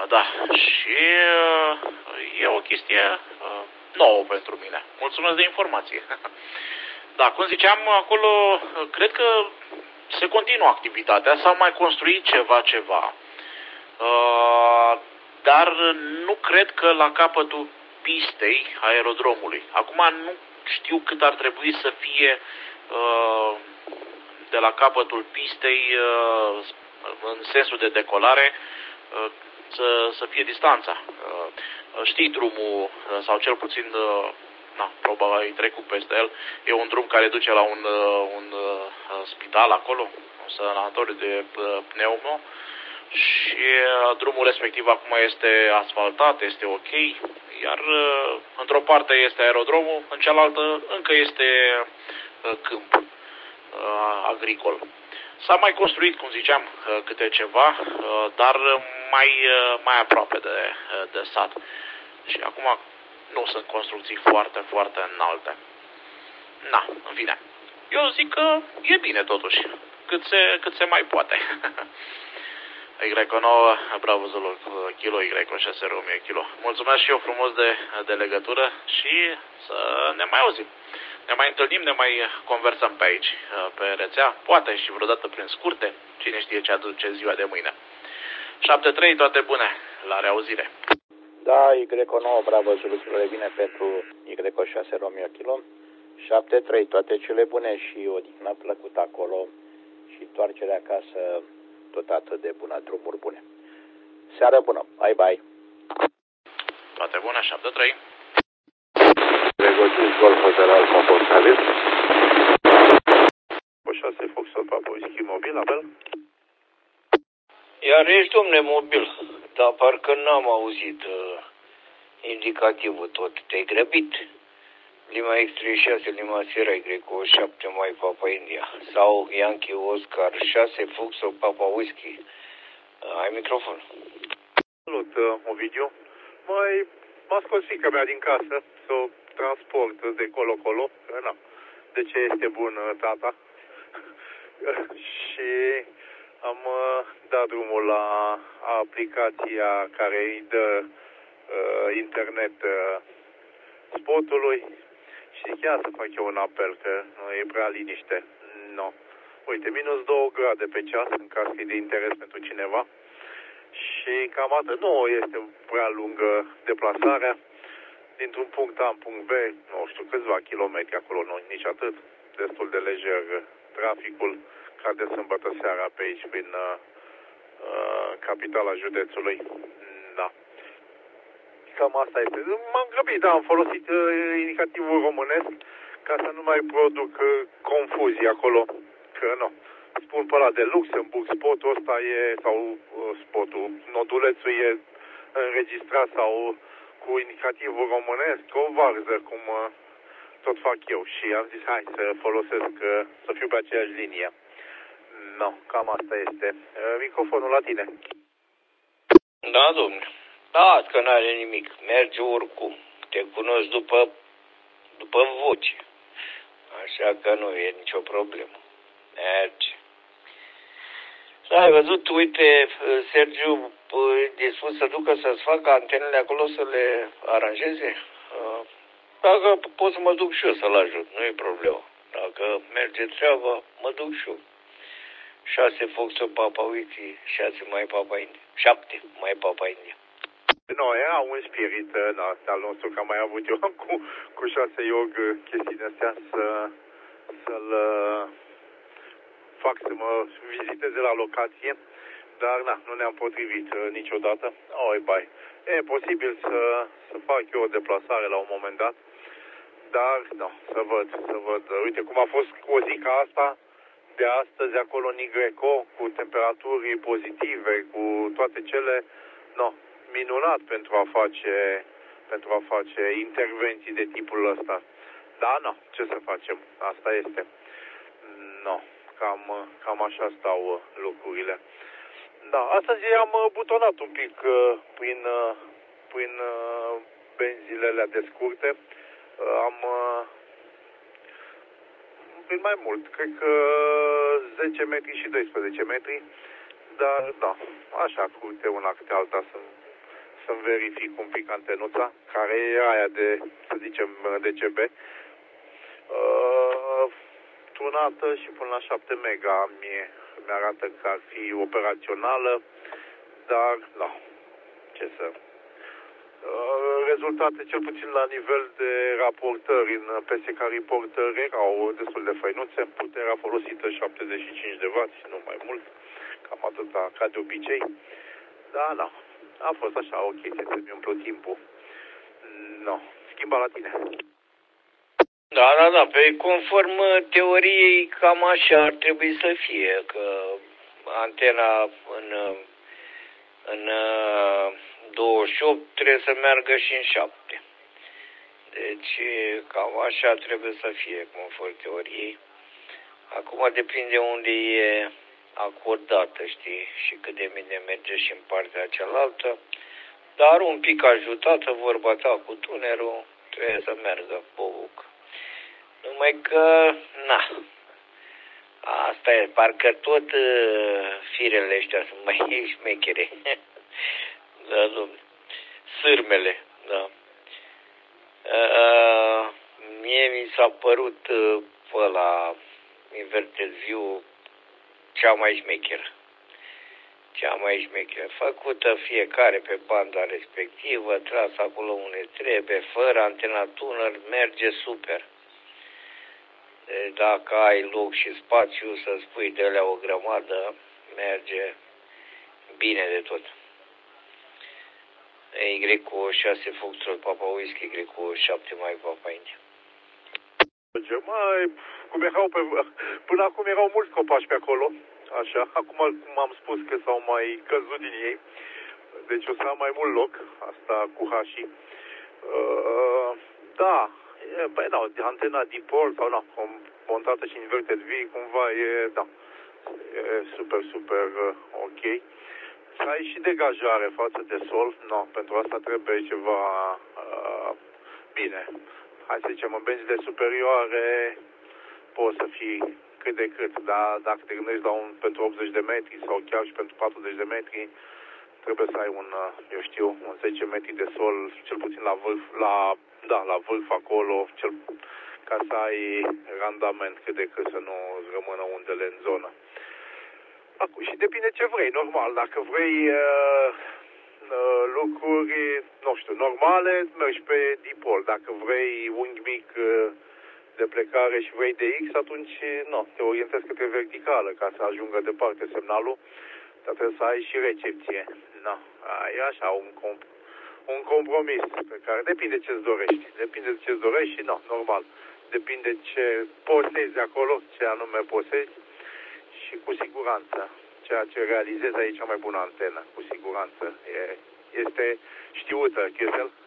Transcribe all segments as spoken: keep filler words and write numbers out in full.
da, și e o chestie nouă pentru mine. Mulțumesc de informație. Da, cum ziceam, acolo cred că se continuă activitatea, s-au mai construit ceva, ceva. Dar nu cred că la capătul pistei aerodromului. Acum nu știu cât ar trebui să fie de la capătul pistei în sensul de decolare să, să fie distanța. Știi drumul, sau cel puțin, na, probabil ai trecut peste el, e un drum care duce la un, un spital acolo, un sanatoriu de pneumo, și drumul respectiv acum este asfaltat, este ok, iar într-o parte este aerodromul, în cealaltă încă este câmp agricol. S-a mai construit, cum ziceam, câte ceva, dar mai, mai aproape de, de sat. Și acum nu sunt construcții foarte, foarte înalte. Na, în fine. Eu zic că e bine totuși, cât se, cât se mai poate. Y nouă, Bravo Zulu, kilo, Y șase Romeo, kilo. Mulțumesc și eu frumos de, de legătură și să ne mai auzim. Ne mai întâlnim, ne mai conversăm pe aici, pe rețea, poate și vreodată prin scurte, cine știe ce aduce ziua de mâine. șapte trei, toate bune, la reauzire. Da, Y nouă, Bravo Zulu, kilo, bine pentru Y șase Romeo, kilo. șapte trei, toate cele bune și o dihnă plăcută acolo și întoarcerea acasă tot atât de bună, drumuri bune. Seară bună, bye bye. Toate bune, șapte trei. Pregătiți Golf Hotel Alfa Portalis. O șase Foxtrot Papa Whisky mobil, apel. Iar ești, domne, mobil, dar parcă n-am auzit uh, indicativul tot. Te-ai grăbit. Lima X treizeci și șase, Lima Sierra Y șapte mai Papa India. Sau Yankee Oscar șase Foxtrot Papa Whisky. Uh, ai microfon. Salut, uh, Ovidiu. Mai m-a scos fiica mea din casă să o transport de colo-colo. Na, de ce este bun uh, tata? Și am uh, dat drumul la aplicația care îi dă uh, internet uh, spotului și zic, ia să fac eu un apel, că nu e prea liniște. No. Uite, minus două grade pe ceas, în caz că e de interes pentru cineva. Și cam atât. Nu este prea lungă deplasarea. Dintr-un punct A în punct B, nu știu, câțiva kilometri acolo, nu, nici atât. Destul de lejer traficul, ca de sâmbătă seara pe aici, prin uh, uh, capitala județului. Da. Cam asta este. M-am grăbit, da, am folosit uh, indicativul românesc ca să nu mai produc uh, confuzii acolo. Că nu. Spun pe ăla de Luxemburg, spotul ăsta e, sau uh, spotul, nodulețul e înregistrat sau cu indicativul românesc, o varză, cum uh, tot fac eu. Și am zis, hai să folosesc, uh, să fiu pe aceeași linie. No, cam asta este. Uh, microfonul la tine. Da, domnule. Da, că n-are nimic. Merge oricum. Te cunosc după, după voce. Așa că nu e nicio problemă. Merge. Ai văzut, uite, Sergiu e dispus să ducă să-ți facă antenele acolo, să le aranjeze? Dacă pot să mă duc și eu să-l ajut, nu e problemă. Dacă merge treaba, mă duc și eu. Șase Foxtrot Papa Whisky, șase mai Papa India. Șapte mai Papa India. Nu, era un spirit în asta al nostru, că am mai avut eu cu, cu șase iog chestiile astea să, să-l fac să mă viziteze la locație, dar na, nu ne-am potrivit uh, niciodată. Oi, bai. E posibil să, să fac eu o deplasare la un moment dat, dar nu, să văd, să văd. Uite cum a fost o zi ca asta, de astăzi acolo în Igreco, cu temperaturi pozitive, cu toate cele, no, minunat pentru a face, pentru a face intervenții de tipul ăsta. Da, nu, ce să facem, asta este. No. Cam, cam așa stau lucrurile. Da, astăzi am butonat un pic uh, prin, uh, prin uh, benzile alea de scurte. Uh, am uh, prin mai mult, cred că zece metri și doisprezece metri. Dar, da, așa, cu câte una câte alta, să să-mi verific un pic antenuța, care e aia de, să zicem, D C B. Uh, tunată și până la șapte mega mie mi-arată că ar fi operațională, dar, nu, ce să... Rezultate, cel puțin la nivel de raportări în P S K Reporter, erau destul de făinuțe. Puterea folosită șaptezeci și cinci de watt, nu mai mult, cam atâta ca de obicei. Da, da, a fost așa o chestie să mi umplu timpul. No, schimba la tine. Da, da, da, pe conform teoriei cam așa ar trebui să fie, că antena în, în douăzeci și opt trebuie să meargă și în șapte. Deci cam așa trebuie să fie conform teoriei. Acum depinde unde e acordată, știi, și cât de bine merge și în partea cealaltă. Dar un pic ajutată, vorba ta cu tunerul, trebuie să meargă bobuc. Numai că, na, asta e, parcă tot uh, firele ăștia sunt mai șmechere. Da, domnule. Sârmele, da. Uh, mie mi s-a părut uh, ăla, Inverted View, cea mai șmecheră. Cea mai șmecheră. Făcută fiecare pe banda respectivă, tras acolo unde trebuie, fără antena tuner, merge super. Deci dacă ai loc și spațiu să spui de alea o grămadă, merge bine de tot. Y cu șase Foxtrot Papa Whisky, Y cu șapte mai Papa India. Mai, cum erau pe, până acum erau mulți copaci pe acolo, așa, acum cum am spus că s-au mai căzut din ei, deci o să am mai mult loc, asta cu Hashi. Uh, da, e, băi, da, antena dipol sau na, montată și inverted V, cumva e, da, e super, super uh, ok. Să ai și degajare față de sol, no, pentru asta trebuie ceva uh, bine. Hai să zicem, în benzile superioare poți să fii cât de cât, dar dacă te gândești la un pentru optzeci de metri sau chiar și pentru patruzeci de metri, trebuie să ai un, eu știu, un zece metri de sol, cel puțin la vârf, la, da, la vârf acolo, cel, ca să ai randament cât de cât, să nu îți rămână undele în zonă. Acum, și depinde ce vrei, normal. Dacă vrei uh, uh, lucruri, nu știu, normale, mergi pe dipol. Dacă vrei unghi mic uh, de plecare și vrei de X, atunci nu, te orientezi către verticală ca să ajungă departe semnalul, dar trebuie să ai și recepție. No, e așa, un, comp- un compromis pe care depinde ce-ți dorești. Depinde de ce-ți dorești și, nu, normal. Depinde ce posezi acolo, ce anume posezi. Și cu siguranță, ceea ce realizezi aici cea mai bună antenă, cu siguranță, e, este știută, Q S L.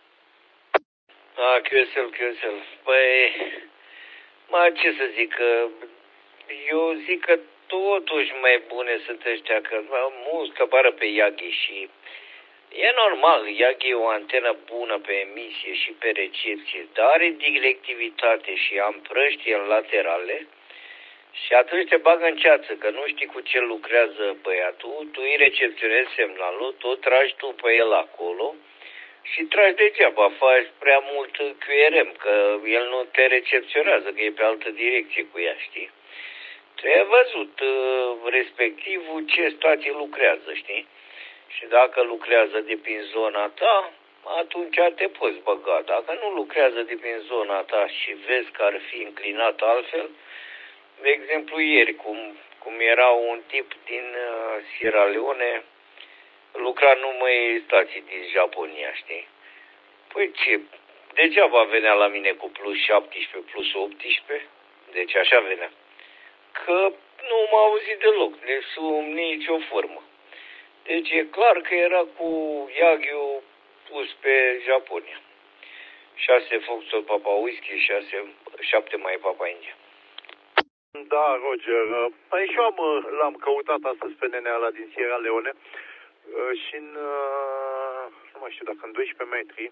A, Q S L, Q S L. Păi, mă, ce să zic, că eu zic că totuși mai bune sunt ăștia, că mulți căpară pe Yagi și e normal, Yagi e o antenă bună pe emisie și pe recepție, dar are directivitate și amprăștie în laterale. Și atunci te bagă în ceață, că nu știi cu ce lucrează băiatul, tu îi recepționezi semnalul, tu tragi tu pe el acolo și tragi degeaba, faci prea mult Q R M, că el nu te recepționează, că e pe altă direcție cu ea, știi? Trebuie văzut respectivul ce stație lucrează, știi? Și dacă lucrează de prin zona ta, atunci te poți băga. Dacă nu lucrează de prin zona ta și vezi că ar fi înclinat altfel, de exemplu, ieri, cum, cum era un tip din uh, Sierra Leone, lucra numai stații din Japonia, știi? Păi ce, degeaba venea la mine cu plus șaptesprezece, plus optsprezece, deci așa venea. Că nu m-a auzit deloc, de sub nicio formă. Deci e clar că era cu Yagi-ul pus pe Japonia. șase Foxtrot Papa Whisky, șase, șapte mai Papa India. Da, Roger. Păi și eu am, l-am căutat astăzi pe nenea ăla din Sierra Leone și în, nu mai știu, dacă în doisprezece metri,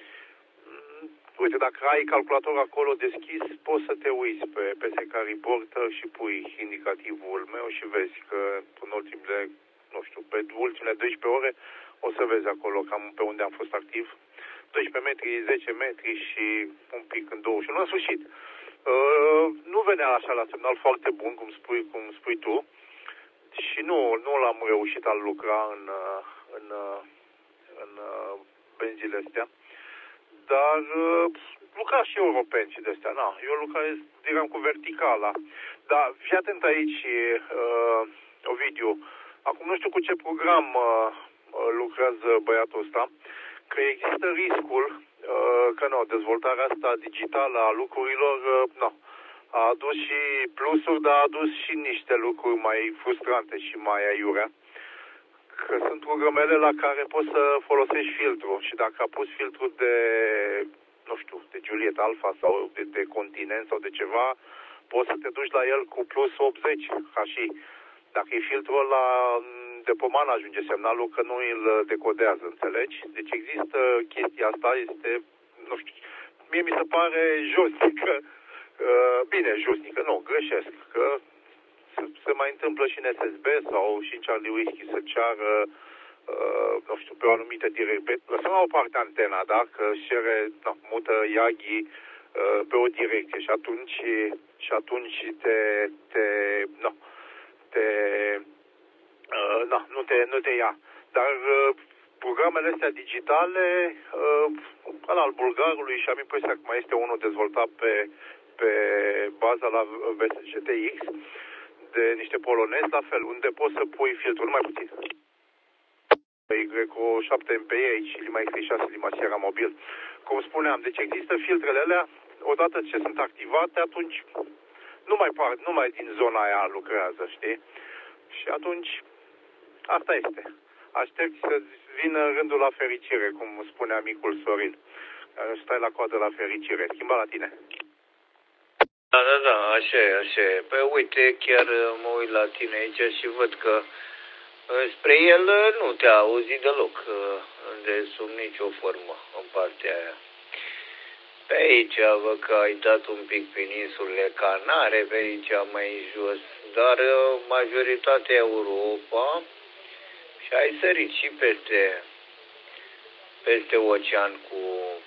uite, dacă ai calculator acolo deschis, poți să te uiți pe P S K Reporter și pui indicativul meu și vezi că în ultimele, nu știu, pe ultimele doisprezece ore O să vezi acolo cam pe unde am fost activ. doisprezece metri, zece metri și un pic în douăzeci și unu. În sfârșit, uh, nu venea așa la semnal foarte bun, cum spui, cum spui tu, și nu, nu l-am reușit a lucra în, în, în, în benzile astea. Dar uh, lucra și europeni și de-astea. Na, eu lucrez, direct cu verticala. Dar fii atent aici, uh, Ovidiu. Acum nu știu cu ce program uh, lucrează băiatul ăsta, că există riscul uh, că nu, dezvoltarea asta digitală a lucrurilor uh, nu, a adus și plusuri, dar a adus și niște lucruri mai frustrante și mai aiurea. Că sunt programele la care poți să folosești filtru și dacă a pus filtru de, nu știu, de Juliet Alpha sau de, de continent sau de ceva, poți să te duci la el cu plus optzeci, ca și dacă e filtrul ăla de poman ajunge semnalul că nu îl decodează, înțelegi? Deci există chestia asta, este, nu știu, mie mi se pare josnică, uh, bine, josnică, nu, greșesc, că se mai întâmplă și în S S B sau și în Charlie Whiskey să ceară, uh, nu știu, pe o anumită direcție. Lăsăm la o parte antena, da? Că își cere, da, mută Yagi uh, pe o direcție și atunci, și atunci te, te, nu, te, uh, na, nu te, nu te ia. Dar uh, programele astea digitale, uh, al bulgarului și am impresia că mai este unul dezvoltat pe, pe baza la V S G T X, de niște polonezi, la fel, unde poți să pui filtrul, numai puțin. Y șapte M P I și Lima X treizeci și șase, Lima Sierra Mobil. Cum spuneam, deci există filtrele alea, odată ce sunt activate, atunci nu mai, par, nu mai din zona aia lucrează, știi? Și atunci, asta este. Aștept să vină rândul la fericire, cum spunea micul Sorin. Stai la coadă la fericire. Schimba la tine. Da, da, da, așa e, așa e. Păi uite, chiar mă uit la tine aici și văd că spre el nu te-a auzit deloc, de sub nicio formă, în partea aia. Pe aici văd că ai dat un pic prin insulele Canare, pe aici mai jos, dar majoritatea Europa și ai sărit și peste, peste ocean cu,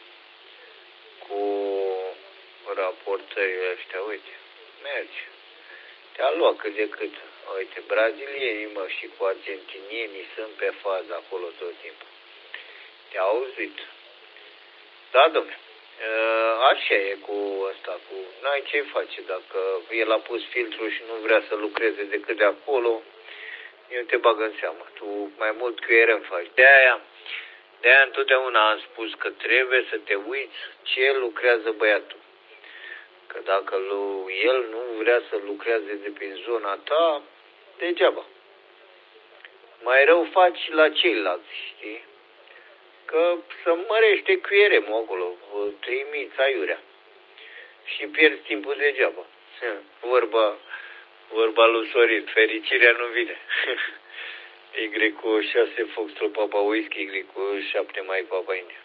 cu raportările astea, uite, mergi. Te-a luat cât de cât. Uite, brazilienii, mă, și cu argentinienii sunt pe fază acolo tot timpul. Te-a auzit. Da, dom'le. Așa e cu asta, cu... N-ai ce face dacă el a pus filtru și nu vrea să lucreze decât de acolo, eu te bag în seamă. Tu mai mult Q R M faci. De-aia, de-aia întotdeauna am spus că trebuie să te uiți ce lucrează băiatul. Că dacă lui, el nu vrea să lucreze de prin zona ta, degeaba. Mai rău faci la ceilalți, știi? Că să mărește Q R M-ul acolo, trimiți aiurea. Și pierzi timpul degeaba. Vorba, vorba lui Sorin, fericirea nu vine. Y cu șase Foxtrot Papa Whisky, Y cu șapte Mai Papa India.